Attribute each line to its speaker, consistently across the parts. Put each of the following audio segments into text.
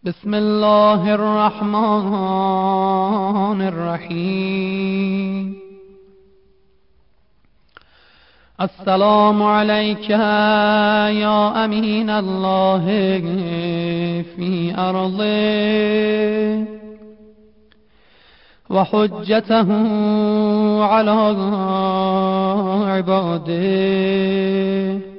Speaker 1: بسم الله الرحمن الرحیم. السلام علیک یا امین الله فی ارضه و حجته علی عباده.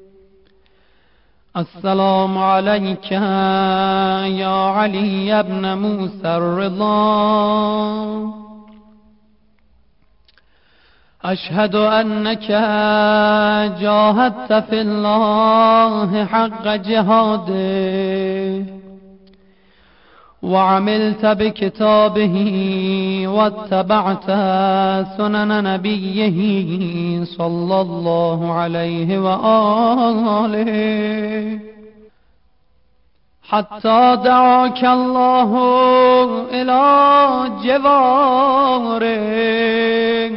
Speaker 1: السلام علیک یا علی ابن موسی الرضا. اشهد انک جاهدت فی الله حق جهاده وعملت بكتابه واتبعت سنن نبيه صلى الله عليه وآله حتى دعاك الله إلى جواره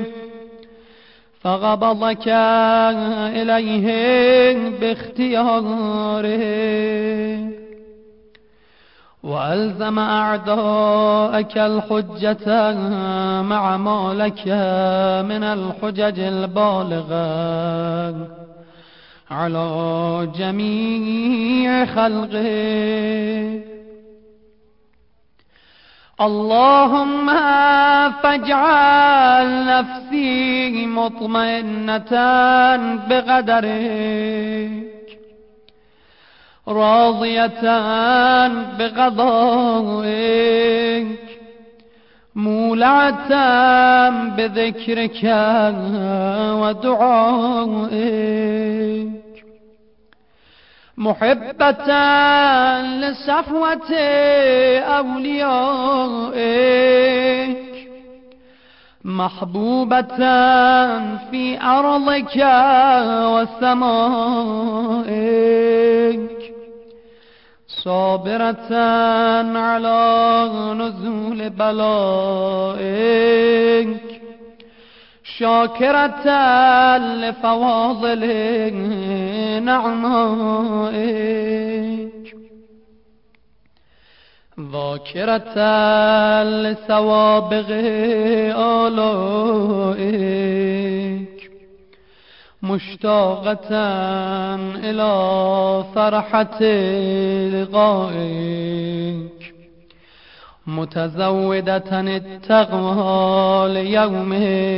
Speaker 1: فقبضك إليه باختياره وألزم أعداءك الحجة مع ما لك من الحجج البالغة على جميع خلقه. اللهم فاجعل نفسي مطمئنة بقدرك راضية بقضائك مولعة بذكرك ودعائك محبة لصفوة أوليائك محبوبة في أرضك وسمائك صابرة على نزول بلائك شاكرة لفواضل نعمائك ذاكرة لسوابغ آلائك مشتاقة إلى فرحة لقائك متزودة التقوى ليوم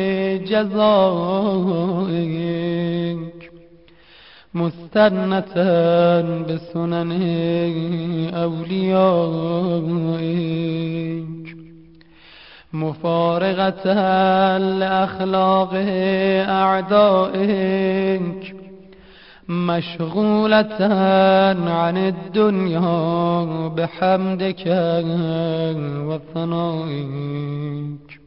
Speaker 1: جزائك مستنة بسنن أوليائك مفارغة لأخلاق أعدائك مشغولة عن الدنيا بحمدك وثنائك.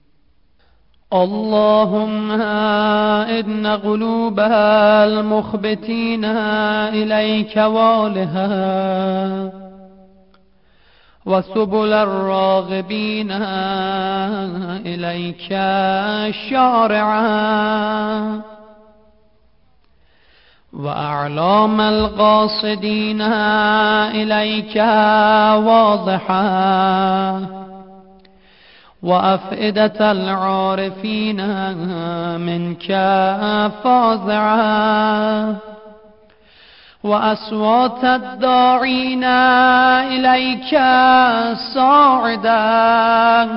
Speaker 1: اللهم إن قلوب المخبتين إليك والها وسبل الراغبين إليك شارعا وأعلام القاصدين إليك واضحا وأفئدة العارفين منك فازعا وأصوات الداعين إليك صاعدا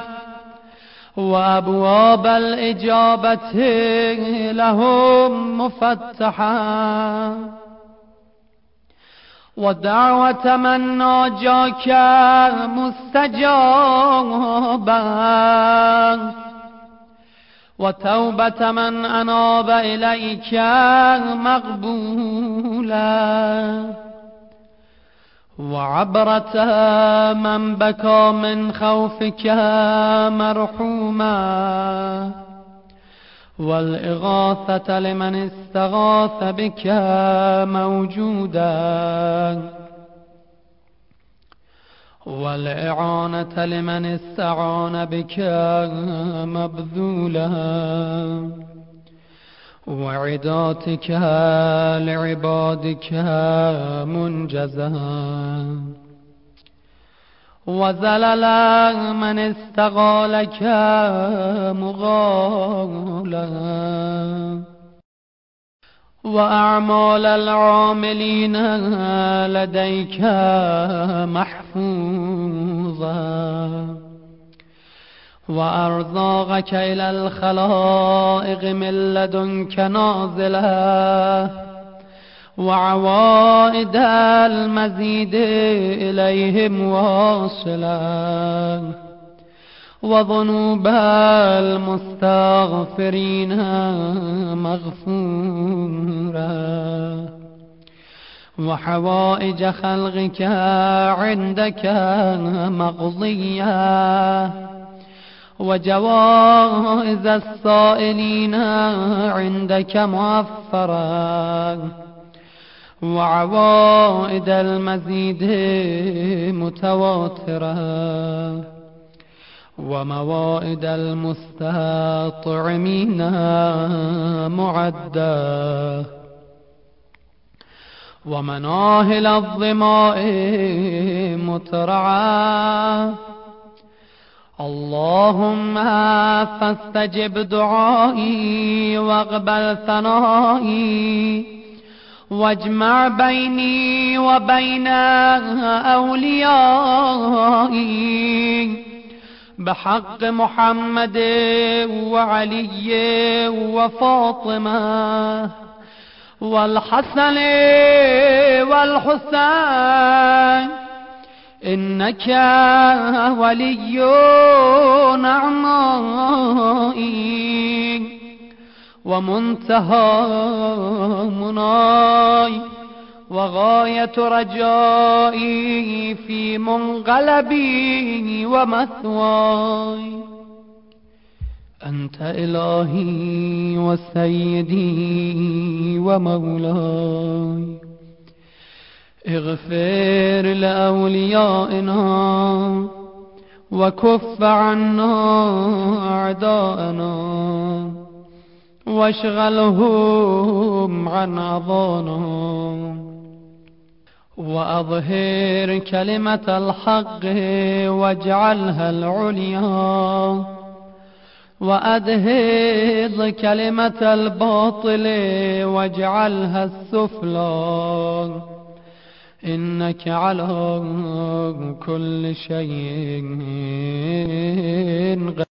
Speaker 1: وأبواب الإجابة لهم مفتحا ودعوة من ناجاك مستجابا وتوبة من أناب إليك مقبولا وعبرة من بكى من خوفك مرحوما والإغاثة لمن استغاث بك موجودا والإعانة لمن استعان بك مبذولا وعداتك لعبادك منجزا وزلل من استقالك مغالا، وأعمال العاملين لديك محفوظا، وأرزاقك إلى الخلائق من لدنك نازلة، وعوائد المزيد إليهم واصلة، وذنوب المستغفرين مغفورة، وحوائج خلقك عندك مقضية، وجوائز السائلين عندك موفرة، وعوائد المزيد متواترة، وموائد المستطعمين معدة، ومناهل الظماء مترعى. اللهم فاستجب دعائي واقبل ثنائي، واجمع بيني وبين أوليائي بحق محمد وعلي وفاطمة والحسن والحسين، إنك ولي نعمائي ومنتهى مناي، وغاية رجائي في منقلبي ومثواي. أنت إلهي وسيدي ومولاي، اغفر لأوليائنا وكف عنا أعداءنا، واشغلهم عن أضانا، وأظهر كلمة الحق واجعلها العليا، وأدهض كلمة الباطل واجعلها السفلى، إنك على كل شيء